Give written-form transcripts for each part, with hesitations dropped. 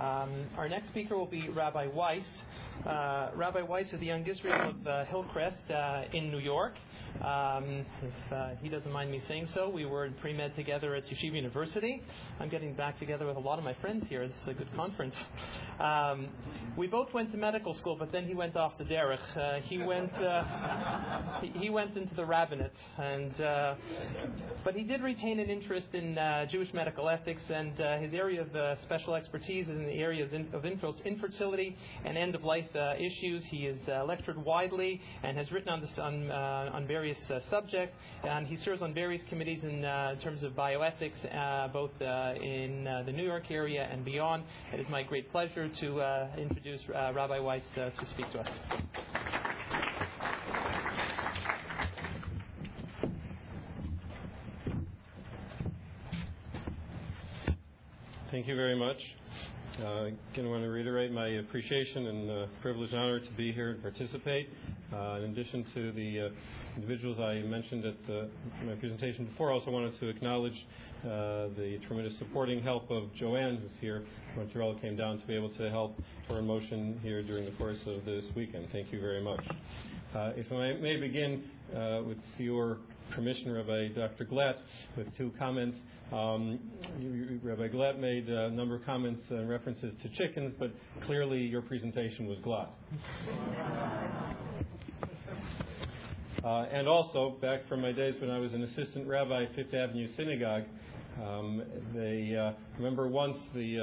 Our next speaker will be Rabbi Weiss. Rabbi Weiss is the young Israel of Hillcrest in New York. If he doesn't mind me saying so, we were in pre-med together at Yeshiva University. I'm getting back together with a lot of my friends here. This is a good conference. We both went to medical school, but then he went off the derech. He went into the rabbinate, but he did retain an interest in Jewish medical ethics, and his area of special expertise is in the areas of infertility and end-of-life issues. He has lectured widely and has written on various subjects, and he serves on various committees in terms of bioethics, both in the New York area and beyond. It is my great pleasure to introduce Rabbi Weiss to speak to us. Thank you very much. Again, I want to reiterate my appreciation and privilege and honor to be here and participate. In addition to the individuals I mentioned at my presentation before, I also wanted to acknowledge the tremendous supporting help of Joanne, who's here. Montreal came down to be able to help her in motion here during the course of this weekend. Thank you very much. If I may begin with your permission, Rabbi Dr. Glatt, with two comments. Rabbi Glatt made a number of comments and references to chickens, but clearly your presentation was Glatt. And also, back from my days when I was an assistant rabbi at Fifth Avenue Synagogue, they remember once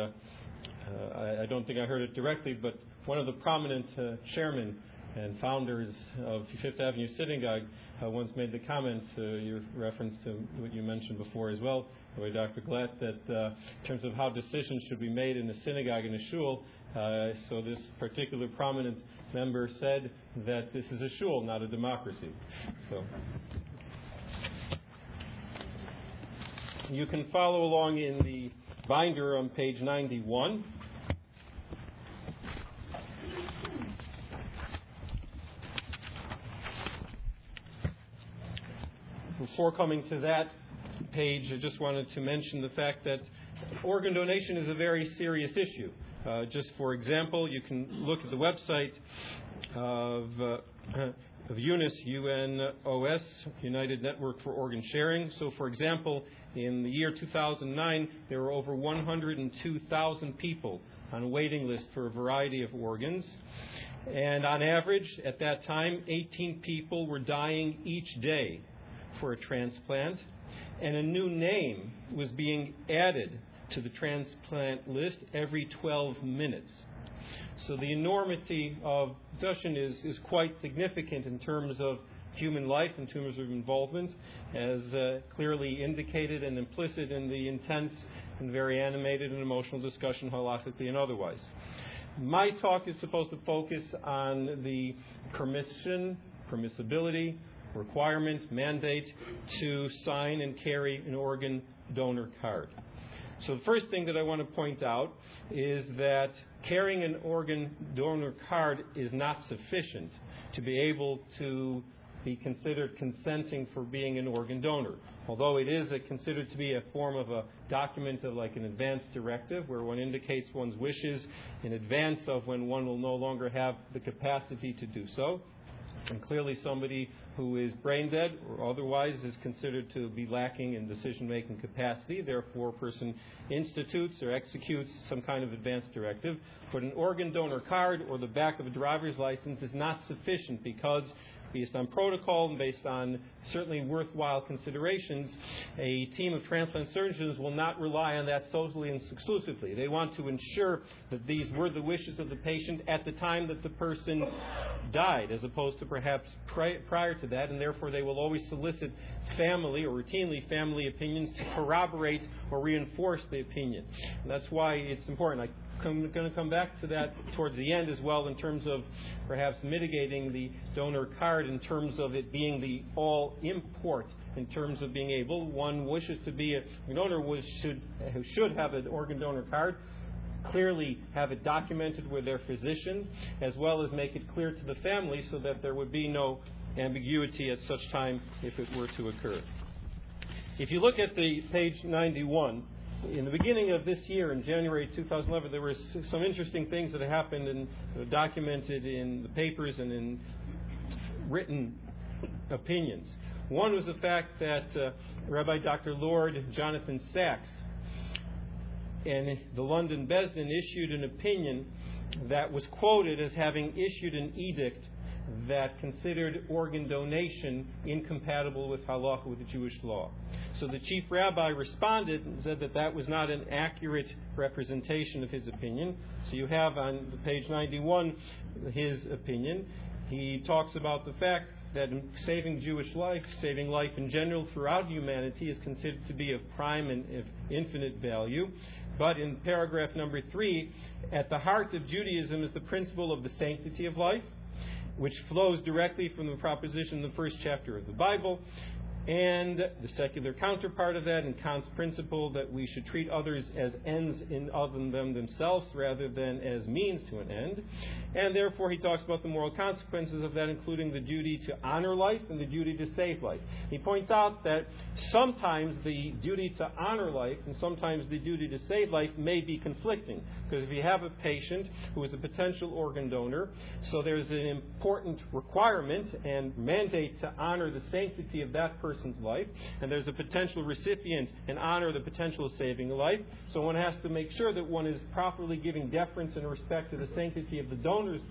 I don't think I heard it directly, but one of the prominent chairmen and founders of Fifth Avenue Synagogue once made the comment, your reference to what you mentioned before as well, by Dr. Glatt, that in terms of how decisions should be made in a synagogue and a shul, so this particular prominent member said that this is a shul, not a democracy. So you can follow along in the binder on page 91. Before coming to that page, I just wanted to mention the fact that organ donation is a very serious issue. Just for example, you can look at the website of UNOS, UNOS, United Network for Organ Sharing. So, for example, in the year 2009, there were over 102,000 people on a waiting list for a variety of organs. And on average, at that time, 18 people were dying each day for a transplant, and a new name was being added to the transplant list every 12 minutes. So the enormity of discussion is quite significant in terms of human life, in terms of involvement, as clearly indicated and implicit in the intense and very animated and emotional discussion, halachically and otherwise. My talk is supposed to focus on the permissibility, requirement, mandate to sign and carry an organ donor card. So the first thing that I want to point out is that carrying an organ donor card is not sufficient to be able to be considered consenting for being an organ donor. Although it is considered to be a form of a document of like an advance directive where one indicates one's wishes in advance of when one will no longer have the capacity to do so. And clearly somebody who is brain dead or otherwise is considered to be lacking in decision-making capacity. Therefore, a person institutes or executes some kind of advance directive. But an organ donor card or the back of a driver's license is not sufficient because, based on protocol and based on certainly worthwhile considerations, a team of transplant surgeons will not rely on that solely and exclusively. They want to ensure that these were the wishes of the patient at the time that the person died, as opposed to perhaps prior to that, and therefore they will always solicit family or routinely family opinions to corroborate or reinforce the opinion. And that's why it's important. I'm going to come back to that towards the end as well in terms of perhaps mitigating the donor card in terms of it being the all import in terms of being able. One wishes to be a donor who should have an organ donor card, clearly have it documented with their physician, as well as make it clear to the family so that there would be no ambiguity at such time if it were to occur. If you look at the page 91, in the beginning of this year, in January 2011, there were some interesting things that happened and documented in the papers and in written opinions. One was the fact that Rabbi Dr. Lord Jonathan Sachs and the London Besdin issued an opinion that was quoted as having issued an edict that considered organ donation incompatible with halacha, with the Jewish law. So the chief rabbi responded and said that that was not an accurate representation of his opinion. So you have on page 91 his opinion. He talks about the fact that saving Jewish life, saving life in general throughout humanity, is considered to be of prime and of infinite value. But in paragraph number 3, at the heart of Judaism is the principle of the sanctity of life, which flows directly from the proposition in the first chapter of the Bible, and the secular counterpart of that, and Kant's principle that we should treat others as ends in of them themselves rather than as means to an end. And therefore he talks about the moral consequences of that, including the duty to honor life and the duty to save life. He points out that sometimes the duty to honor life and sometimes the duty to save life may be conflicting. Because if you have a patient who is a potential organ donor, so there's an important requirement and mandate to honor the sanctity of that person's life, and there's a potential recipient and honor the potential of saving a life. So one has to make sure that one is properly giving deference and respect to the sanctity of the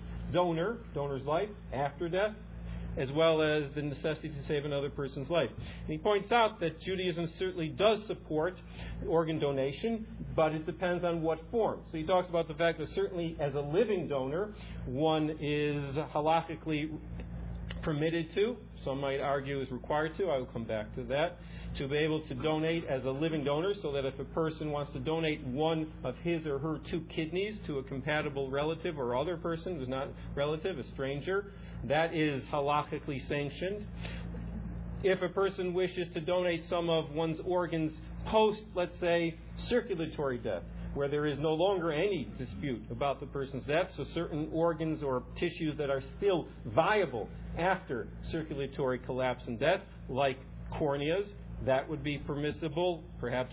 donor's life after death, as well as the necessity to save another person's life. And he points out that Judaism certainly does support organ donation, but it depends on what form. So he talks about the fact that certainly as a living donor, one is halakhically permitted to, some might argue is required to, I will come back to that, to be able to donate as a living donor, so that if a person wants to donate one of his or her 2 kidneys to a compatible relative or other person who's not relative, a stranger, that is halakhically sanctioned. If a person wishes to donate some of one's organs post, let's say, circulatory death, where there is no longer any dispute about the person's death, so certain organs or tissues that are still viable after circulatory collapse and death, like corneas, that would be permissible, perhaps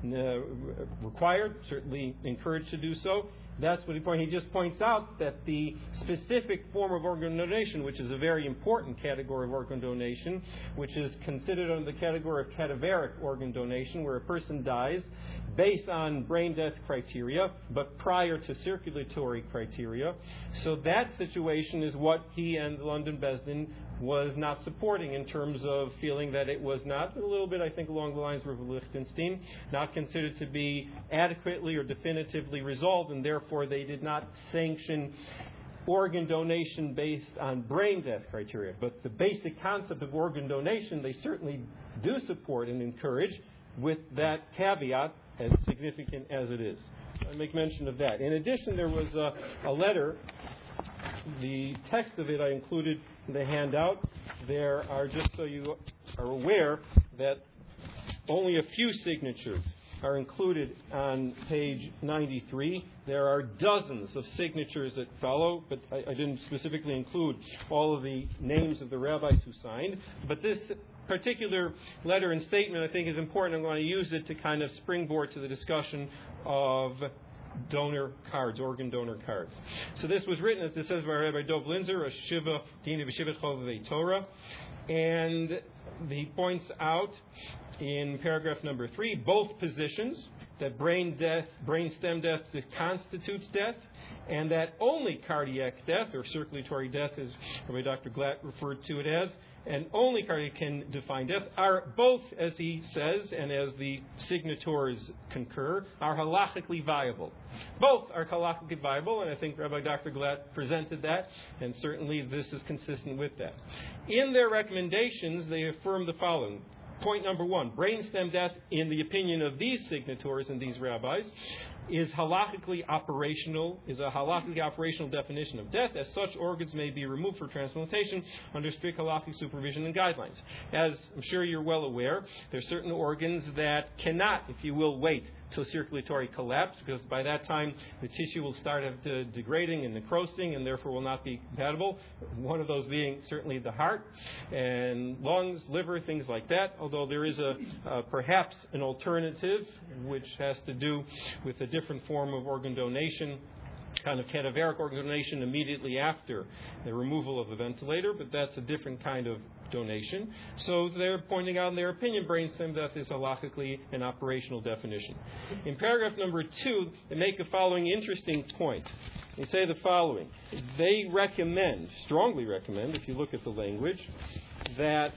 required, certainly encouraged to do so. That's what he just points out that the specific form of organ donation, which is a very important category of organ donation, which is considered under the category of cadaveric organ donation, where a person dies based on brain death criteria, but prior to circulatory criteria. So that situation is what he and the London Besdin was not supporting, in terms of feeling that it was not, a little bit I think along the lines of Lichtenstein, not considered to be adequately or definitively resolved, and therefore they did not sanction organ donation based on brain death criteria. But the basic concept of organ donation they certainly do support and encourage, with that caveat, as significant as it is. I make mention of that. In addition, there was a letter. The text of it I included in the handout. There are, just so you are aware, that only a few signatures are included on page 93. There are dozens of signatures that follow, but I didn't specifically include all of the names of the rabbis who signed. But this particular letter and statement I think is important. I'm going to use it to kind of springboard to the discussion of donor cards, organ donor cards. So this was written, as it says, by Rabbi Dov Linzer, a Shiva, Dean of Yeshivat Chovevei Torah, and he points out in paragraph number 3 both positions, that brain stem death constitutes death, and that only cardiac death, or circulatory death, as Rabbi Dr. Glatt referred to it as, and only cardiac can define death, are both, as he says, and as the signatories concur, are halachically viable. Both are halachically viable, and I think Rabbi Dr. Glatt presented that, and certainly this is consistent with that. In their recommendations, they affirm the following. Point number 1, brainstem death, in the opinion of these signatories and these rabbis, is a halakhically operational definition of death. As such, organs may be removed for transplantation under strict halakhic supervision and guidelines. As I'm sure you're well aware, there are certain organs that cannot, if you will, wait till circulatory collapse, because by that time the tissue will start degrading and necrosing and therefore will not be compatible. One of those being certainly the heart and lungs, liver, things like that, although there is perhaps an alternative which has to do with a different form of organ donation, kind of cadaveric organ donation immediately after the removal of the ventilator, but that's a different kind of donation. So they're pointing out in their opinion brainstem death is halakhically an operational definition. In paragraph number 2, they make the following interesting point. They say the following. They recommend, strongly recommend, if you look at the language, that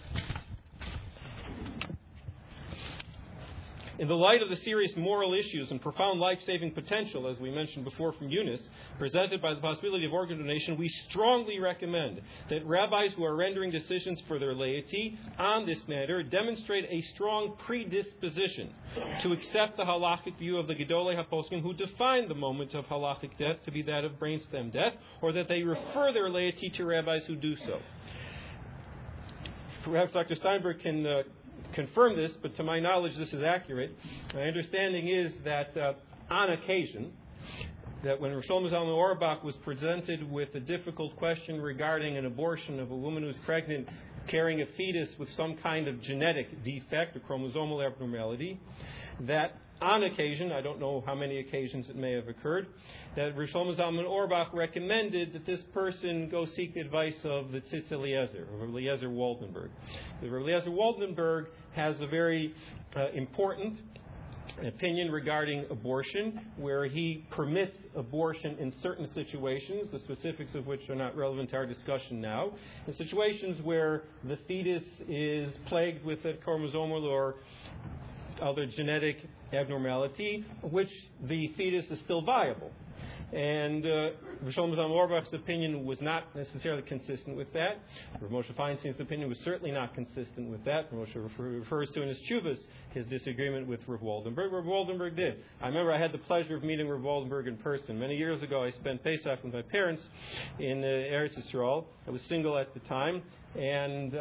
in the light of the serious moral issues and profound life-saving potential, as we mentioned before from Eunice, presented by the possibility of organ donation, we strongly recommend that rabbis who are rendering decisions for their laity on this matter demonstrate a strong predisposition to accept the halakhic view of the Gedolei HaPoskim who define the moment of halakhic death to be that of brainstem death, or that they refer their laity to rabbis who do so. Perhaps Dr. Steinberg can confirm this, but to my knowledge this is accurate. My understanding is that on occasion, that when Shlomo Zalman Auerbach was presented with a difficult question regarding an abortion of a woman who's pregnant carrying a fetus with some kind of genetic defect or chromosomal abnormality, that on occasion, I don't know how many occasions it may have occurred, that Shlomo Zalman Auerbach recommended that this person go seek the advice of the Tzitz Eliezer, or Eliezer Waldenberg. The Eliezer Waldenberg has a very important opinion regarding abortion, where he permits abortion in certain situations, the specifics of which are not relevant to our discussion now, in situations where the fetus is plagued with a chromosomal or other genetic abnormality, which the fetus is still viable. And Shlomo Zalman Auerbach's opinion was not necessarily consistent with that. Rav Moshe Feinstein's opinion was certainly not consistent with that. Rav Moshe refers to in his Tshuvas his disagreement with Rav Waldenberg. Rav Waldenberg did. I remember I had the pleasure of meeting Rav Waldenberg in person. Many years ago I spent Pesach with my parents in Eretz Yisrael. I was single at the time, and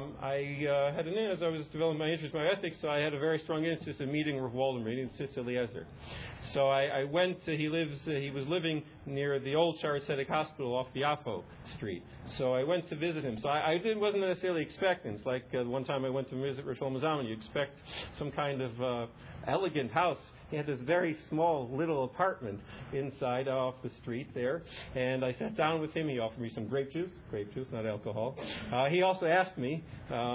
I had as I was developing my interest in my ethics, so I had a very strong interest in meeting Rav Waldenberg, meeting Tzitz Eliezer. So I went. He was living near the old Shaare Zedek Hospital off Biafo Street. So I went to visit him. So I wasn't necessarily expecting. It's like one time I went to visit Rosh Shlomo Zalman. You expect some kind of elegant house. He had this very small little apartment inside off the street there, and I sat down with him. He offered me some grape juice, not alcohol. He also asked me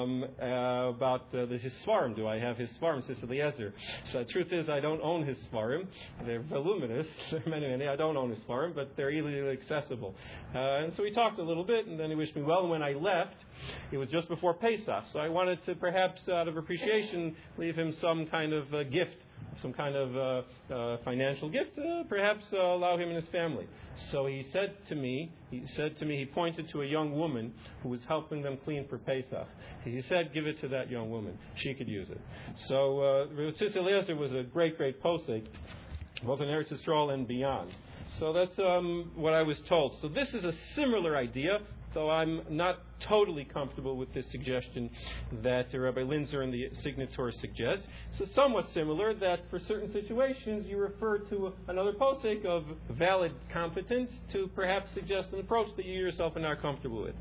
about his Sfarim. Do I have his Sfarim, Tzitz Eliezer? So the truth is, I don't own his Sfarim. They're voluminous. There are many. I don't own his Sfarim, but they're easily accessible. And so we talked a little bit, and then he wished me well. And when I left, it was just before Pesach, so I wanted to perhaps, out of appreciation, leave him some kind of gift. Some kind of financial gift, perhaps allow him and his family. So he pointed to a young woman who was helping them clean for Pesach. He said, give it to that young woman. She could use it. So Tzitz Eliezer was a great posek, both in Eretz Yisrael and beyond. So that's what I was told. So this is a similar idea, though I'm not totally comfortable with this suggestion that Rabbi Linzer and the signatories suggest. So somewhat similar, that for certain situations you refer to another posek of valid competence to perhaps suggest an approach that you yourself are not comfortable with.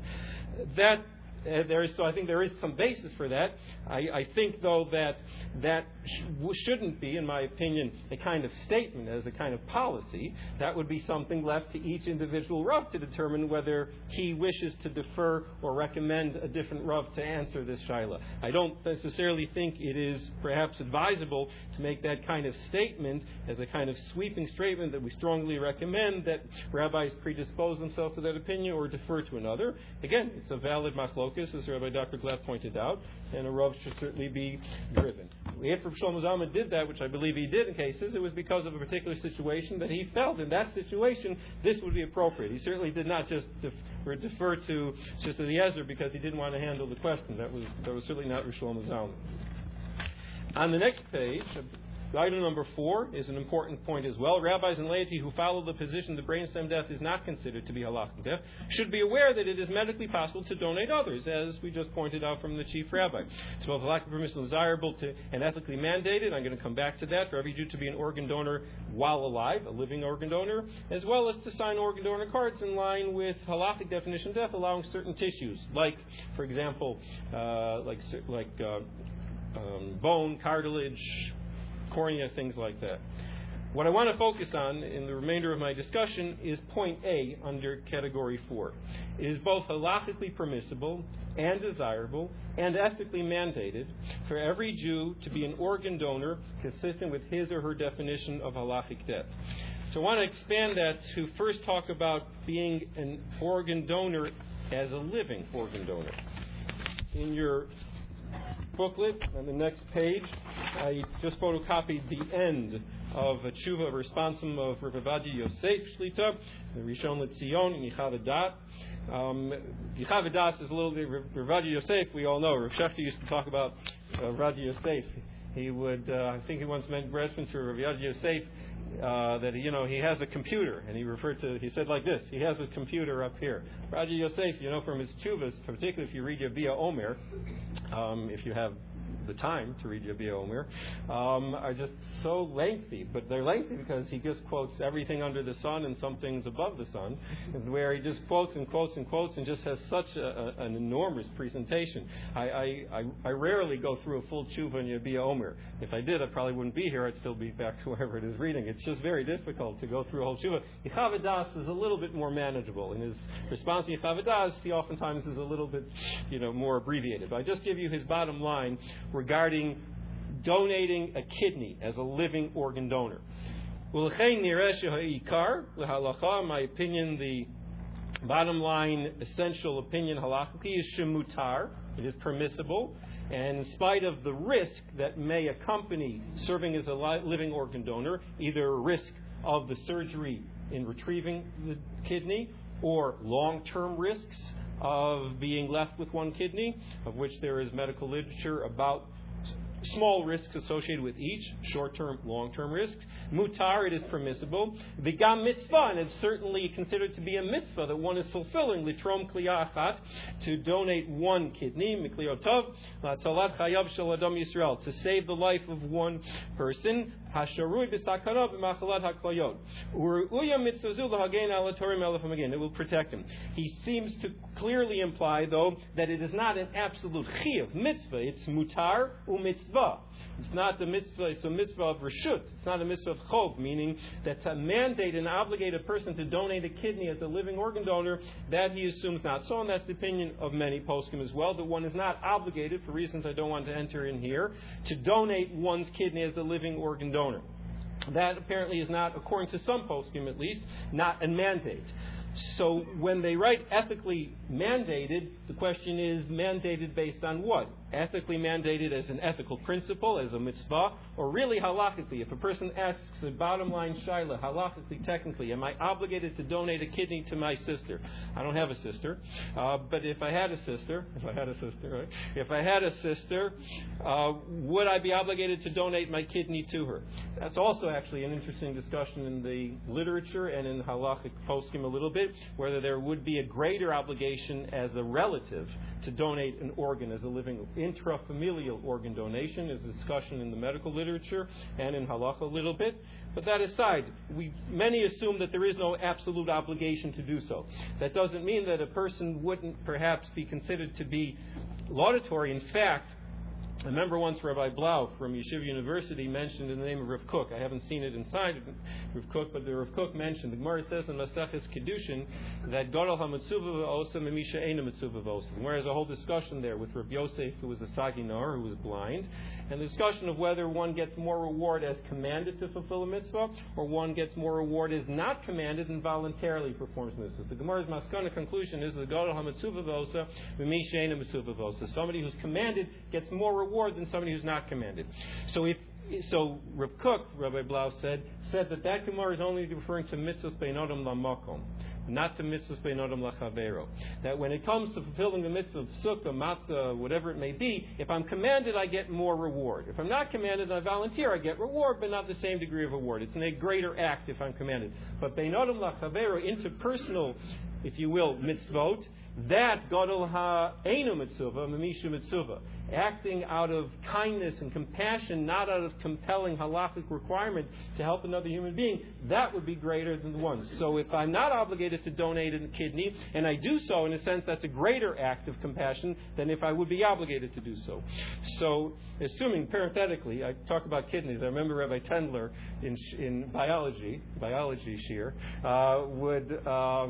So I think there is some basis for that. I think, though, that shouldn't be, in my opinion, a kind of statement as a kind of policy. That would be something left to each individual Rav to determine whether he wishes to defer or recommend a different Rav to answer this shaila. I don't necessarily think it is perhaps advisable to make that kind of statement as a kind of sweeping statement that we strongly recommend that rabbis predispose themselves to that opinion or defer to another. Again, it's a valid machlokas, as Rabbi Dr. Glatt pointed out, and a Rav should certainly be driven. If Rav Shlomo Zalman did that, which I believe he did in cases, it was because of a particular situation that he felt in that situation this would be appropriate. He certainly did not just defer to Tzitz Eliezer because he didn't want to handle the question. That was certainly not Rav Shlomo Zalman. On the next page, Item number 4 is an important point as well. Rabbis and laity who follow the position that brainstem death is not considered to be halakhic death should be aware that it is medically possible to donate others, as we just pointed out from the chief rabbi. It's both halakhic permissible, desirable, and ethically mandated. I'm going to come back to that for every Jew to be an organ donor while alive, a living organ donor, as well as to sign organ donor cards in line with halakhic definition of death, allowing certain tissues, like, for example, bone, cartilage, cornea, things like that. What I want to focus on in the remainder of my discussion is point A under category 4. It is both halakhically permissible and desirable and ethically mandated for every Jew to be an organ donor consistent with his or her definition of halakhic death. So I want to expand that to first talk about being an organ donor as a living organ donor. In your booklet on the next page, I just photocopied the end of a tshuva responsum of Rav Ovadia Yosef Shlita, the Rishon LeZion, and Yichad Hadat. Yichad Hadat is a little bit Rav Ovadia Yosef. We all know Rav Shechter used to talk about Rav Ovadia Yosef. He would, I think he once mentioned to Rav Ovadia Yosef that he has a computer, and he said like this: he has a computer up here. Rav Ovadia Yosef, from his tshuvas, particularly if you read Yabia Omer, if you have the time to read Yabia Omer, are just so lengthy. But they're lengthy because he just quotes everything under the sun and some things above the sun, where he just quotes and quotes and quotes and just has such an enormous presentation. I rarely go through a full tshuva in Yabia Omer. If I did, I probably wouldn't be here. I'd still be back to wherever it is reading. It's just very difficult to go through a whole tshuva. Yichad Hadat is a little bit more manageable. In his response to Yichad Hadat, he oftentimes is a little bit more abbreviated. But I just give you his bottom line regarding donating a kidney as a living organ donor. In my opinion, the bottom line, essential opinion halakhically is shemutar. It is permissible, and in spite of the risk that may accompany serving as a living organ donor, either risk of the surgery in retrieving the kidney or long-term risks of being left with one kidney, of which there is medical literature about small risks associated with each, short-term, long-term risks. Mutar, it is permissible. V'gam mitzvah, and it's certainly considered to be a mitzvah that one is fulfilling. Litrom kliya achat, to donate one kidney, mikliyotov, latzalat chayav shel adam Yisrael, to save the life of one person. Hasharui b'sakana b'machalat haklayot. Uruya mitzvazu l'hagein ala torim elefim again. It will protect him. He seems to clearly imply, though, that it is not an absolute chiyuv mitzvah. It's mutar u'mitzvah. It's not the mitzvah. It's a mitzvah of reshut. It's not a mitzvah of chov, meaning that to mandate and obligate a person to donate a kidney as a living organ donor, that he assumes not so, and that's the opinion of many poskim as well, that one is not obligated, for reasons I don't want to enter in here, to donate one's kidney as a living organ donor. That apparently is not, according to some poskim at least, not a mandate. So when they write ethically mandated, the question is mandated based on what? Ethically mandated as an ethical principle, as a mitzvah, or really halakhically? If a person asks a bottom line shaila, halakhically, technically, am I obligated to donate a kidney to my sister? I don't have a sister, but if I had a sister, would I be obligated to donate my kidney to her? That's also actually an interesting discussion in the literature and in halakhic poskim a little bit, whether there would be a greater obligation as a relative to donate an organ as a living intrafamilial organ donation. Is a discussion in the medical literature and in halakha a little bit. But that aside, many assume that there is no absolute obligation to do so. That doesn't mean that a person wouldn't perhaps be considered to be laudatory. In fact, I remember once Rabbi Blau from Yeshiva University mentioned in the name of Rav Kook. I haven't seen it inside Rav Kook, but the Rav Kook mentioned, the Gemara says in Maseches Kiddushin that Gadol HaMetzuva v'osa Memisha Eina Metzuva v'osa. The Gemara has a whole discussion there with Rav Yosef, who was a Saginar, who was blind, and the discussion of whether one gets more reward as commanded to fulfill a mitzvah, or one gets more reward as not commanded and voluntarily performs mitzvahs. The Gemara's Maskana conclusion is that Gadol HaMetzuva v'osa Memisha Eina Metzuva v'osa. Somebody who's commanded gets more reward than somebody who's not commanded. So if So Rav Kook, Rabbi Blau said that Gemara is only referring to mitzvahs beinodim lamakom, not to mitzvahs beinodim lachavero. That when it comes to fulfilling the mitzvah of sukkah, matzah, whatever it may be, if I'm commanded, I get more reward. If I'm not commanded, I volunteer, I get reward, but not the same degree of reward. It's a greater act if I'm commanded. But beinodim lachavero, interpersonal, if you will, mitzvot, that gadol ha'enu mitzvah, mamishu mitzvah, acting out of kindness and compassion, not out of compelling halachic requirement to help another human being, that would be greater than the one. So if I'm not obligated to donate a kidney, and I do so, in a sense, that's a greater act of compassion than if I would be obligated to do so. So, assuming, parenthetically, I talk about kidneys, I remember Rabbi Tendler in biology shir, would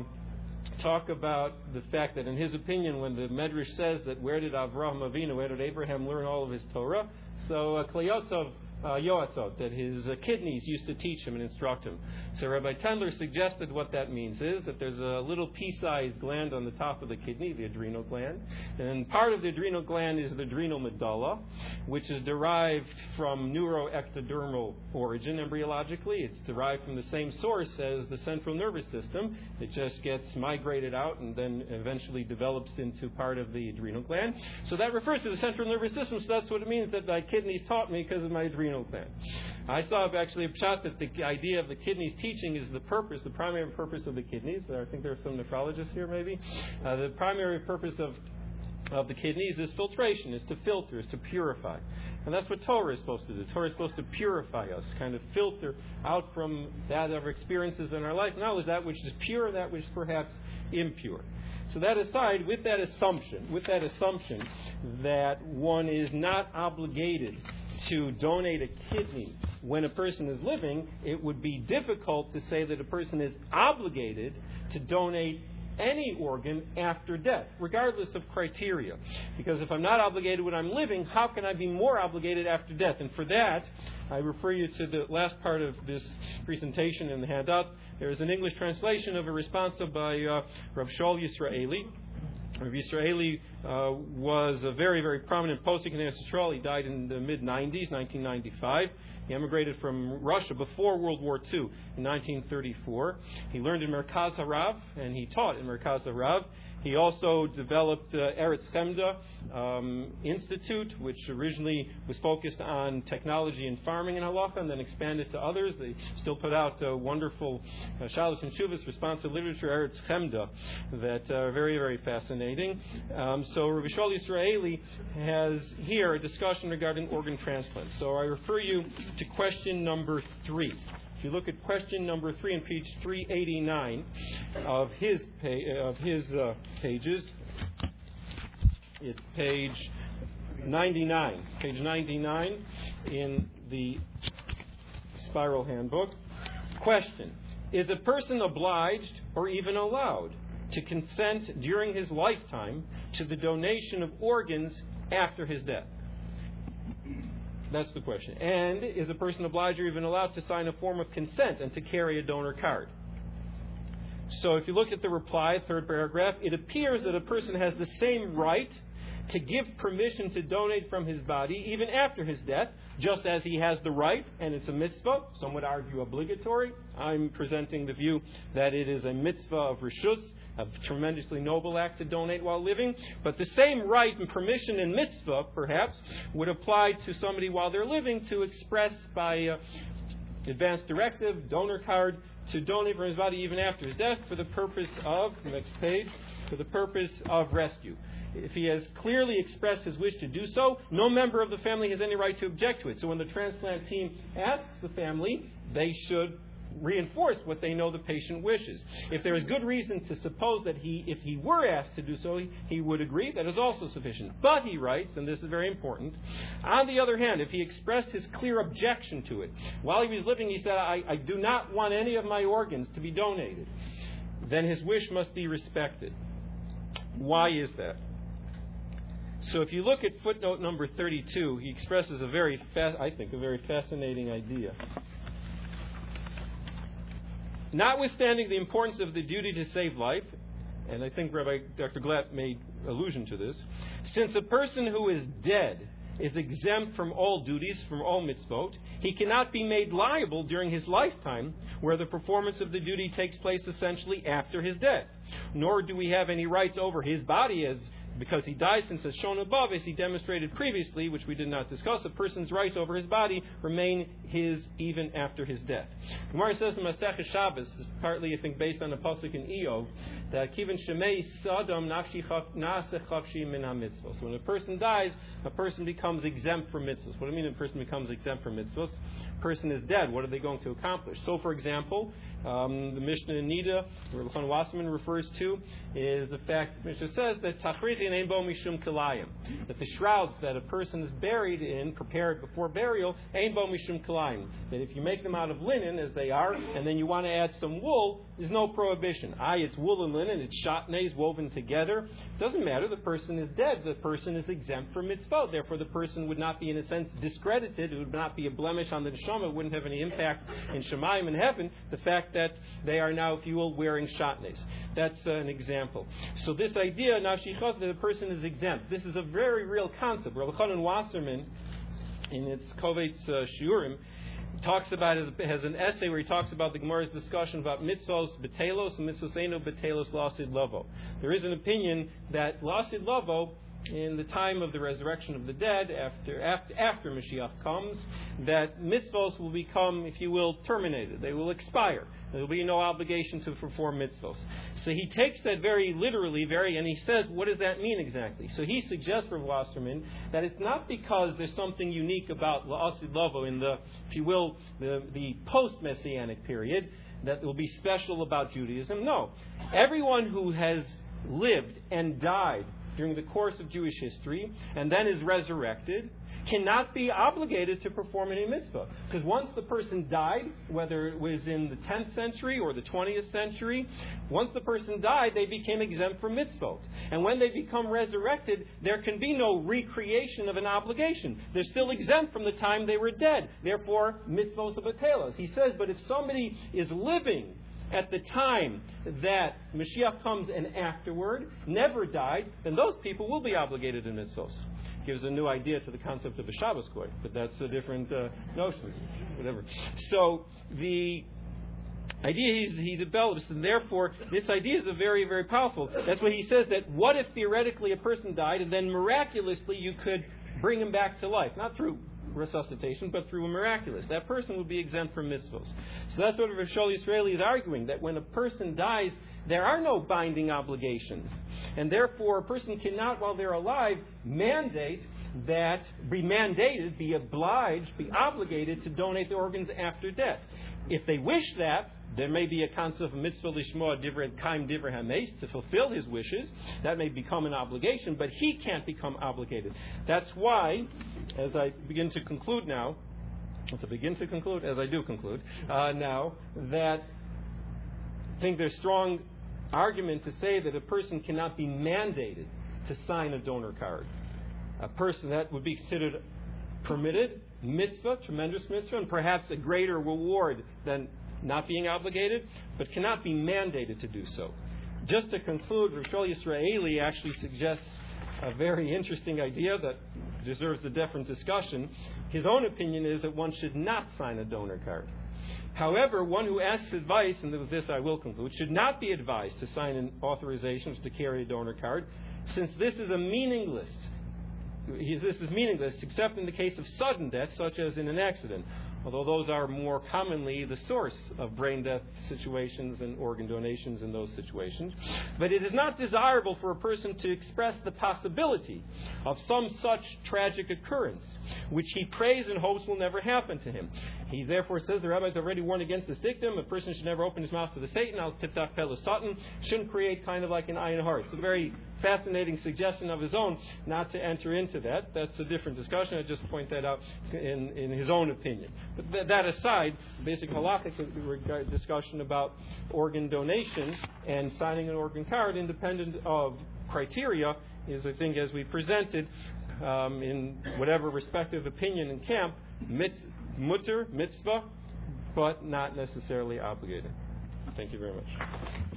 talk about the fact that, in his opinion, when the Medrash says that where did Avraham Avinu, where did Abraham learn all of his Torah? So Kleyotov Yoatzot, that his kidneys used to teach him and instruct him. So Rabbi Tendler suggested what that means is that there's a little pea-sized gland on the top of the kidney, the adrenal gland, and part of the adrenal gland is the adrenal medulla, which is derived from neuroectodermal origin embryologically. It's derived from the same source as the central nervous system. It just gets migrated out and then eventually develops into part of the adrenal gland. So that refers to the central nervous system, so that's what it means that my kidneys taught me because of my adrenal gland. I saw actually a shot that the idea of the kidneys teaching is the primary purpose of the kidneys. I think there are some nephrologists here maybe. The primary purpose of the kidneys is filtration, is to filter, is to purify. And that's what Torah is supposed to do. Torah is supposed to purify us, kind of filter out from that of our experiences in our life, not only that which is pure, that which is perhaps impure. So that aside, with that assumption that one is not obligated to donate a kidney when a person is living, it would be difficult to say that a person is obligated to donate any organ after death, regardless of criteria. Because if I'm not obligated when I'm living, how can I be more obligated after death? And for that, I refer you to the last part of this presentation in the handout. There is an English translation of a response by Rav Shaul Yisraeli. Rav Yisraeli was a very, very prominent posek in Israel. He died in the mid-90s, 1995. He emigrated from Russia before World War II in 1934. He learned in Merkaz Harav, and he taught in Merkaz Harav. He also developed Eretz Chemda Institute, which originally was focused on technology and farming in halacha, and then expanded to others. They still put out wonderful Shalos and Shuvas responsive literature, Eretz Chemda, that are very, very fascinating. So Rabbi Shaul Yisraeli has here a discussion regarding organ transplant. So I refer you to question number 3. If you look at question number 3 on page 389 of his pages, it's page 99. Page 99 in the Spiral Handbook. Question: is a person obliged or even allowed to consent during his lifetime to the donation of organs after his death? That's the question. And is a person obliged or even allowed to sign a form of consent and to carry a donor card? So if you look at the reply, third paragraph, it appears that a person has the same right to give permission to donate from his body even after his death, just as he has the right, and it's a mitzvah. Some would argue obligatory. I'm presenting the view that it is a mitzvah of reshus, a tremendously noble act to donate while living. But the same right and permission and mitzvah, perhaps, would apply to somebody while they're living to express by advance directive, donor card, to donate from his body even after his death for the purpose of, next page, for the purpose of rescue. If he has clearly expressed his wish to do so, no member of the family has any right to object to it. So when the transplant team asks the family, they should reinforce what they know the patient wishes. If there is good reason to suppose that if he were asked to do so, he would agree, that is also sufficient. But he writes, and this is very important, on the other hand, if he expressed his clear objection to it, while he was living, he said, I do not want any of my organs to be donated, then his wish must be respected. Why is that? So if you look at footnote number 32, he expresses a very fascinating idea. Notwithstanding the importance of the duty to save life, and I think Dr. Glatt made allusion to this, since a person who is dead is exempt from all duties, from all mitzvot. He cannot be made liable during his lifetime, where the performance of the duty takes place essentially after his death. Nor do we have any rights over his body because he died, since as shown above, as he demonstrated previously, which we did not discuss, a person's rights over his body remain his even after his death. Gemara says in Masechet Shabbos, partly I think based on the pasuk in Eov, that Kivan Shemei Sadam Naseh Chavshi Min HaMitzvos. So when a person dies, a person becomes exempt from mitzvos. What do I mean a person becomes exempt from mitzvos? A person is dead. What are they going to accomplish? So, for example, the Mishnah in Nida, where Elchanan Wasserman refers to, is the fact, the Mishnah says that Tachritin Ein Bo Mishum Kilayim, that the shrouds that a person is buried in, prepared before burial, Ein Bo Mishum Kilayim, that if you make them out of linen, as they are, and then you want to add some wool, there's no prohibition. It's wool and linen, it's shatnez woven together. It doesn't matter, the person is dead, the person is exempt from mitzvot. Therefore, the person would not be, in a sense, discredited. It would not be a blemish on the neshama. It wouldn't have any impact in Shemayim and heaven, the fact that they are now, if you will, wearing shatnez. That's an example. So this idea, Nafshichot, that the person is exempt, this is a very real concept. Elchanan Wasserman, in its Kovetz Shiurim, talks about, has an essay where he talks about the Gemara's discussion about mitzvos betelos and mitzvos eino betelos lasid lavo. There is an opinion that lasid lavo, in the time of the resurrection of the dead, after Mashiach comes, that mitzvos will become, if you will, terminated. They will expire. There will be no obligation to perform mitzvos. So he takes that very literally, and he says, what does that mean exactly? So he suggests for Wasserman that it's not because there's something unique about la'asid lavo in the, if you will, the post-Messianic period that will be special about Judaism. No. Everyone who has lived and died during the course of Jewish history, and then is resurrected, cannot be obligated to perform any mitzvah. Because once the person died, whether it was in the 10th century or the 20th century, once the person died, they became exempt from mitzvot. And when they become resurrected, there can be no recreation of an obligation. They're still exempt from the time they were dead. Therefore, mitzvos are batelos. He says, but if somebody is living at the time that Mashiach comes and afterward, never died, then those people will be obligated in mitzvos. Gives a new idea to the concept of a Shabbos Goy, but that's a different notion. Whatever. So the idea he develops, and therefore this idea is a very, very powerful. That's why he says that what if theoretically a person died and then miraculously you could bring him back to life, not through resuscitation, but through a miraculous. That person would be exempt from mitzvos. So that's what Rav Shaul Yisraeli is arguing, that when a person dies, there are no binding obligations. And therefore, a person cannot, while they're alive, be obliged, be obligated to donate the organs after death. If they wish that, there may be a concept of mitzvah lishmoa divrei kaim divrei hameis, to fulfill his wishes. That may become an obligation, but he can't become obligated. That's why, as I begin to conclude now, as I do conclude now, that I think there's strong argument to say that a person cannot be mandated to sign a donor card. A person that would be considered permitted, mitzvah, tremendous mitzvah, and perhaps a greater reward than not being obligated, but cannot be mandated to do so. Just to conclude, Rav Shaul Yisraeli actually suggests a very interesting idea that deserves a different discussion. His own opinion is that one should not sign a donor card. However, one who asks advice, and with this I will conclude, should not be advised to sign an authorization to carry a donor card, since this is meaningless except in the case of sudden death, such as in an accident, although those are more commonly the source of brain death situations and organ donations in those situations. But it is not desirable for a person to express the possibility of some such tragic occurrence, which he prays and hopes will never happen to him. He therefore says the rabbis already warned against this dictum: a person should never open his mouth to the Satan, al tiftach peh l'satan, shouldn't create kind of like an iron heart. It's a very fascinating suggestion of his own not to enter into that. That's a different discussion. I just point that out in his own opinion. But that aside, basic halakhic discussion about organ donation and signing an organ card, independent of criteria, is, I think, as we presented, in whatever respective opinion in camp, mutter, mitzvah, but not necessarily obligated. Thank you very much.